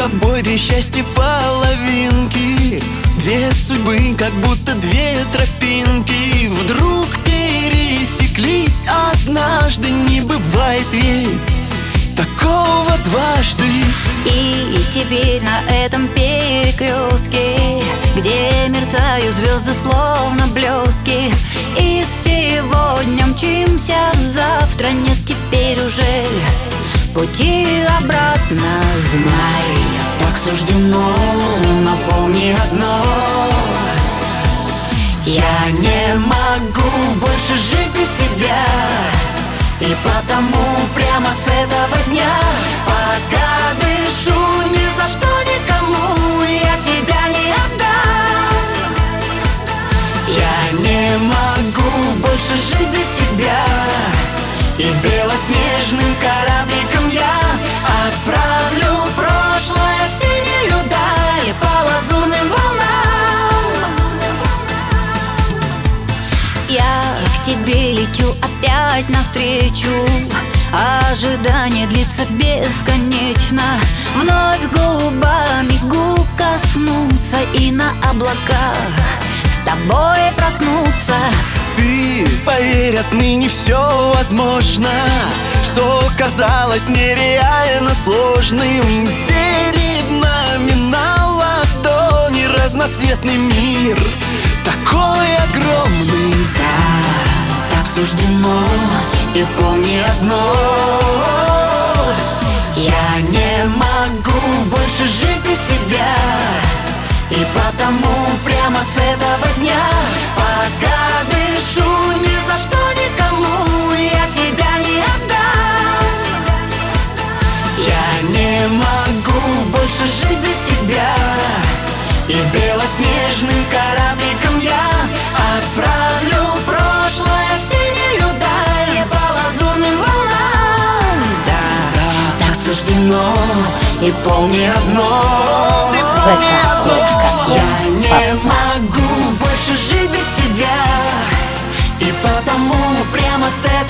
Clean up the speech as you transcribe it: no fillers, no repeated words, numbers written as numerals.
тобой две счастья половинки, две судьбы, как будто две тропинки, вдруг пересеклись однажды. Не бывает ведь такого дважды. И теперь на этом перекрестке, где мерцают звезды словно блестки, и сегодня мчимся в завтра, нет теперь уже пути обратно. Знай, так суждено, но помни одно: я не могу больше жить без тебя. И потому прямо с этого дня, пока дышу, ни за что никому я тебя не отдам. Я не могу больше жить без тебя. И белоснежным корабликом я отправлю прошлое в синюю даль по лазурным волнам. я к тебе лечу опять навстречу. Ожидание длится бесконечно. Вновь губами губ коснуться и на облаках с тобой проснуться. Ты поверь, отныне все возможно, что казалось нереально сложным. Перед нами на ладони разноцветный мир, такой огромный. Да, так суждено, и помни одно: я не могу больше жить без тебя. И потому прямо с этого дня, пока дышу, ни за что никому я тебя не отдам. Я не могу больше жить без тебя. И белоснежным корабликом я отправлю прошлое в синюю даль по лазурным волнам. Да, так суждено, и помни одно: я не могу больше жить без тебя. И потому прямо с